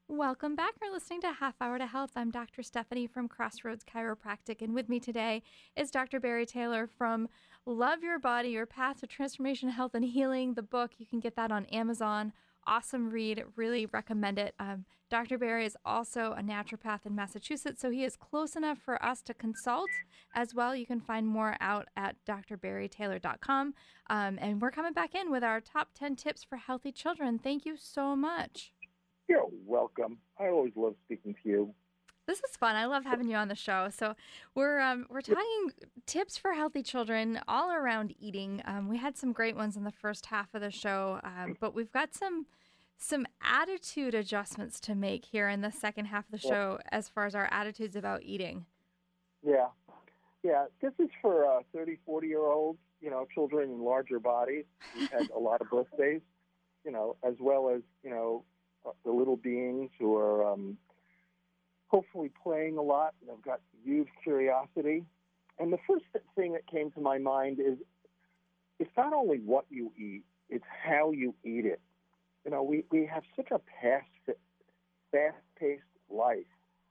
Welcome back. You're listening to Half Hour to Health. I'm Dr. Stephanie from Crossroads Chiropractic, and with me today is Dr. Barry Taylor from Love Your Body, Your Path to Transformation, Health, and Healing, the book. You can get that on Amazon. Awesome read. Really recommend it. Dr. Barry is also a naturopath in Massachusetts, so he is close enough for us to consult as well. You can find more out at drbarrytaylor.com. And we're coming back in with our top 10 tips for healthy children. Thank you so much. You're welcome. I always love speaking to you. This is fun. I love having you on the show. So we're talking tips for healthy children all around eating. We had some great ones in the first half of the show, but we've got some attitude adjustments to make here in the second half of the show as far as our attitudes about eating. Yeah. Yeah. This is for 30, 40-year-olds, children in larger bodies who've had a lot of birthdays, as well as, the little beings who are hopefully playing a lot and have got huge curiosity. And the first thing that came to my mind is it's not only what you eat, it's how you eat it. We have such a fast-paced life.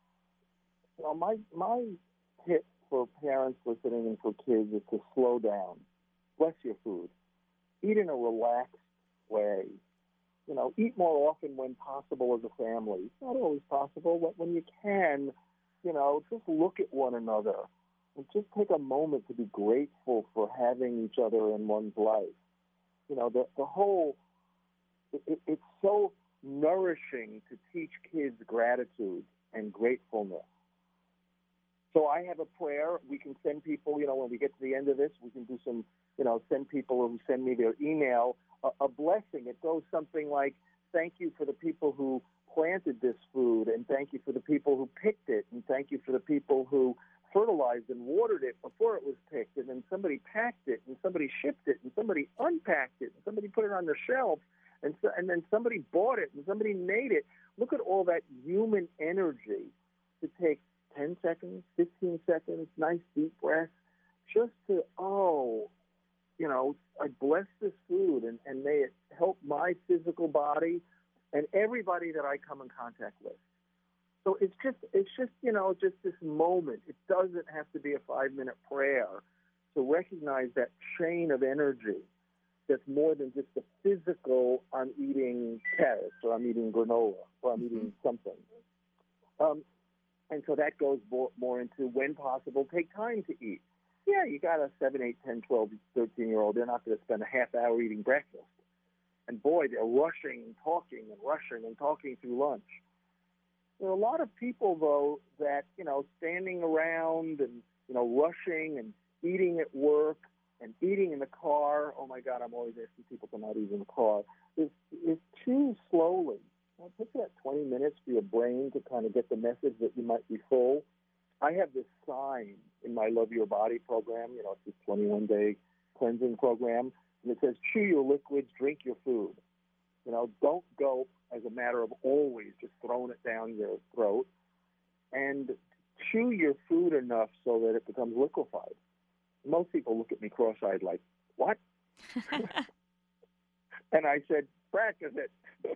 My tip for parents listening and for kids is to slow down. Bless your food. Eat in a relaxed way. Eat more often when possible as a family. It's not always possible, but when you can, just look at one another and just take a moment to be grateful for having each other in one's life. It's so nourishing to teach kids gratitude and gratefulness. So I have a prayer. We can send people, when we get to the end of this, we can do some, send people who send me their email a blessing. It goes something like, thank you for the people who planted this food, and thank you for the people who picked it, and thank you for the people who fertilized and watered it before it was picked, and then somebody packed it, and somebody shipped it, and somebody unpacked it, and somebody put it on the shelf, and then somebody bought it, and somebody made it. Look at all that human energy to take 10 seconds, 15 seconds, nice deep breaths, just to, I bless this food and may it help my physical body and everybody that I come in contact with. So it's just this moment. It doesn't have to be a 5-minute prayer to recognize that chain of energy that's more than just the physical, I'm eating carrots or I'm eating granola or I'm eating something. And so that goes more into when possible, take time to eat. Yeah, you got a 7, 8, 10, 12, 13-year-old. They're not going to spend a half hour eating breakfast. And boy, they're rushing and talking through lunch. There are a lot of people, though, that, standing around and, rushing and eating at work and eating in the car. Oh, my God, I'm always asking people to not eat in the car. Is too slowly. It takes about 20 minutes for your brain to kind of get the message that you might be full. I have this sign in my Love Your Body program, it's this 21-day cleansing program, and it says, chew your liquids, drink your food. Don't go as a matter of always just throwing it down your throat, and chew your food enough so that it becomes liquefied. Most people look at me cross-eyed like, what? And I said, practice it.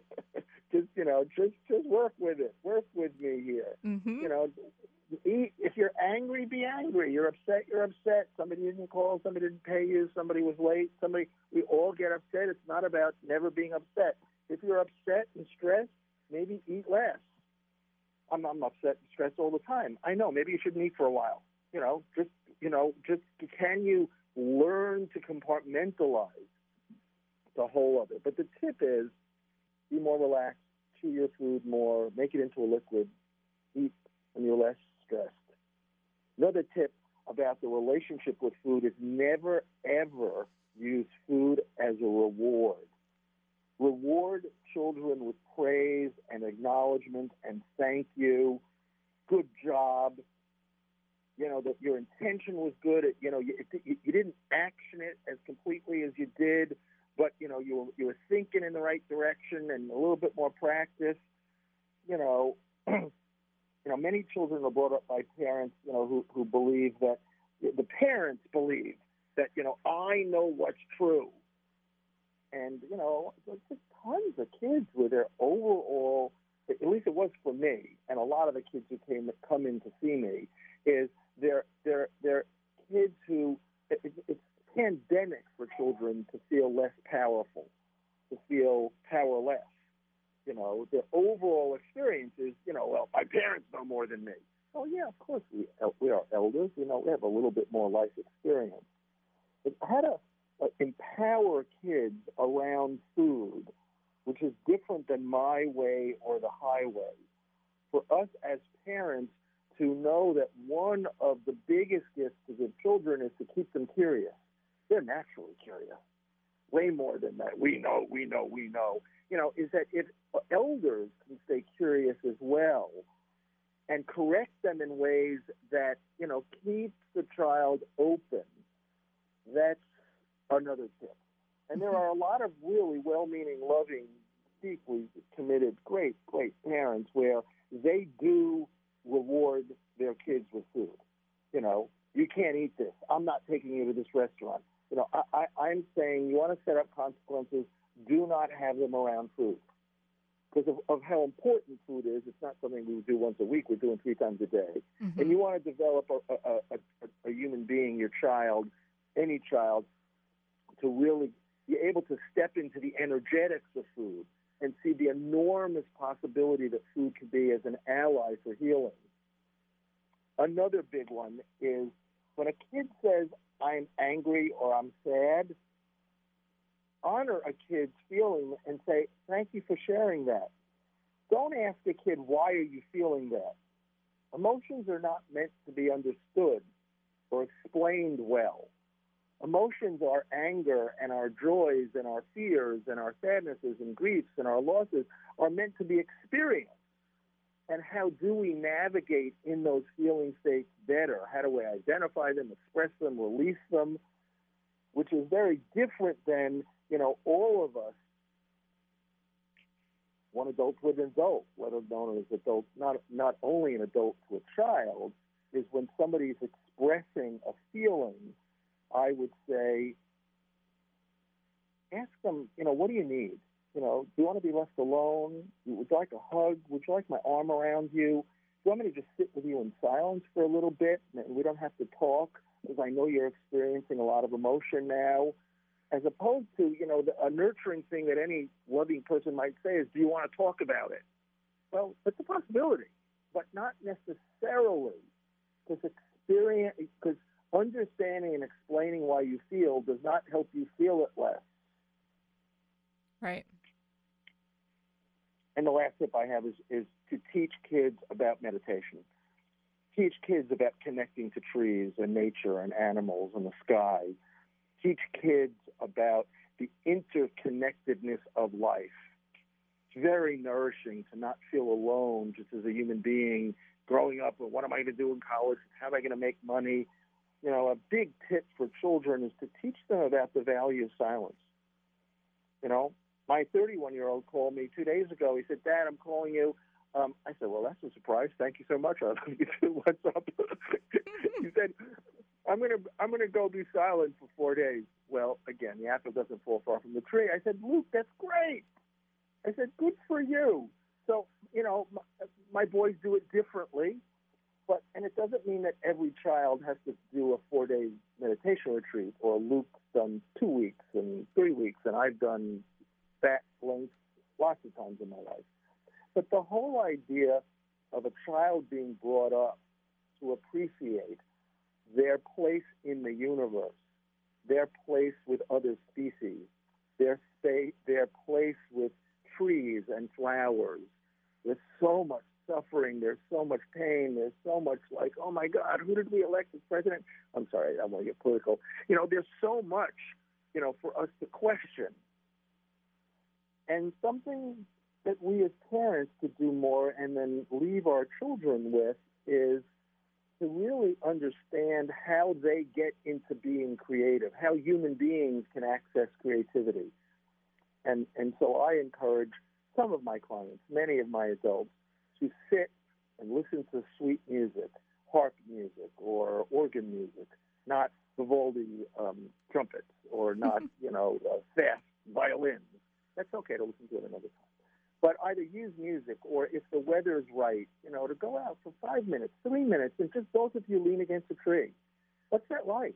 just work with it. Work with me here. Mm-hmm. If you're angry, be angry. You're upset. Somebody didn't call. Somebody didn't pay you. Somebody was late. We all get upset. It's not about never being upset. If you're upset and stressed, maybe eat less. I'm upset and stressed all the time. I know. Maybe you shouldn't eat for a while. Just can you learn to compartmentalize the whole of it? But the tip is be more relaxed, chew your food more, make it into a liquid, eat when you're less stressed. Another tip about the relationship with food is never, ever use food as a reward. Reward children with praise and acknowledgement and thank you, good job, that your intention was good. You didn't action it as completely as you did, but, you were thinking in the right direction and a little bit more practice. Many children are brought up by parents, who believe that the parents believe that, I know what's true. And, there's just tons of kids where their overall at least it was for me, and a lot of the kids who come in to see me, is they're kids who it's pandemic for children to feel less powerful, to feel powerless. You know, the overall experience is, well, my parents know more than me. Oh yeah, of course we are elders. We have a little bit more life experience. But how to empower kids around food, which is different than my way or the highway. For us as parents to know that one of the biggest gifts to give children is to keep them curious. They're naturally curious, way more than that. We know. Is that if elders can stay curious as well and correct them in ways that, keeps the child open, that's another tip. And there are a lot of really well-meaning, loving, deeply committed, great parents where they do reward their kids with food. You can't eat this. I'm not taking you to this restaurant. I'm saying you want to set up consequences, do not have them around food. Because of how important food is, it's not something we would do once a week. We're doing 3 times a day. Mm-hmm. And you want to develop a human being, your child, any child, to really be able to step into the energetics of food and see the enormous possibility that food can be as an ally for healing. Another big one is when a kid says, I'm angry or I'm sad, honor a kid's feeling and say, thank you for sharing that. Don't ask a kid, why are you feeling that? Emotions are not meant to be understood or explained well. Emotions are anger and our joys and our fears and our sadnesses and griefs and our losses are meant to be experienced. And how do we navigate in those feeling states better? How do we identify them, express them, release them? Which is very different than, all of us, one adult to an adult, what is known as adult, not only an adult to a child, is when somebody's expressing a feeling, I would say, ask them, what do you need? Do you want to be left alone? Would you like a hug? Would you like my arm around you? Do you want me to just sit with you in silence for a little bit and we don't have to talk because I know you're experiencing a lot of emotion now? As opposed to, a nurturing thing that any loving person might say is, do you want to talk about it? Well, it's a possibility, but not necessarily, because understanding and explaining why you feel does not help you feel it less. Right. And the last tip I have is to teach kids about meditation. Teach kids about connecting to trees and nature and animals and the sky. Teach kids about the interconnectedness of life. It's very nourishing to not feel alone just as a human being growing up. What am I going to do in college? How am I going to make money? A big tip for children is to teach them about the value of silence. My 31-year-old called me 2 days ago. He said, Dad, I'm calling you. I said, well, that's a surprise. Thank you so much. I love you too. What's up? He said, I'm gonna go be silent for 4 days. Well, again, the apple doesn't fall far from the tree. I said, Luke, that's great. I said, good for you. So, my boys do it differently, and it doesn't mean that every child has to do a 4-day meditation retreat, or Luke's done 2 weeks and 3 weeks, and I've done that length lots of times in my life. But the whole idea of a child being brought up to appreciate their place in the universe, their place with other species, their place with trees and flowers. There's so much suffering, there's so much pain, there's so much like, oh my God, who did we elect as president? I'm sorry, I want to get political. There's so much, for us to question. And something that we as parents could do more and then leave our children with is to really understand how they get into being creative, how human beings can access creativity. And so I encourage some of my clients, many of my adults, to sit and listen to sweet music, harp music or organ music, not Vivaldi trumpets or not, fast violins. That's okay to listen to it another time. But either use music or if the weather is right, to go out for 5 minutes, 3 minutes, and just both of you lean against a tree. What's that like?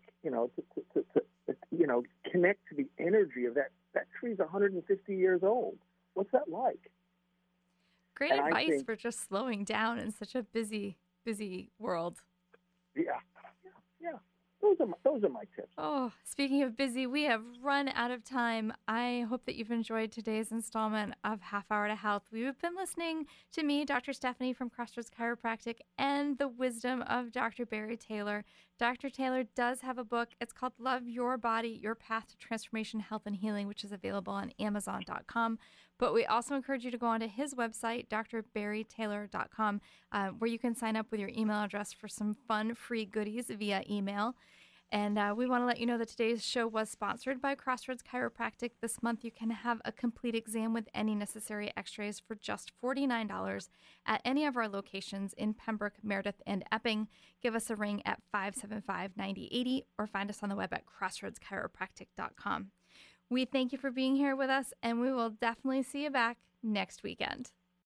To connect to the energy of that. That tree's 150 years old. What's that like? Great advice for just slowing down in such a busy world. Yeah. Those are my tips. Oh, speaking of busy, we have run out of time. I hope that you've enjoyed today's installment of Half Hour to Health. We've been listening to me, Dr. Stephanie from Crossroads Chiropractic, and the wisdom of Dr. Barry Taylor. Dr. Taylor does have a book. It's called Love Your Body, Your Path to Transformation, Health, and Healing, which is available on Amazon.com. But we also encourage you to go onto his website, drbarrytaylor.com, where you can sign up with your email address for some fun, free goodies via email. And we want to let you know that today's show was sponsored by Crossroads Chiropractic. This month, you can have a complete exam with any necessary x-rays for just $49 at any of our locations in Pembroke, Meredith, and Epping. Give us a ring at 575-9080 or find us on the web at crossroadschiropractic.com. We thank you for being here with us, and we will definitely see you back next weekend.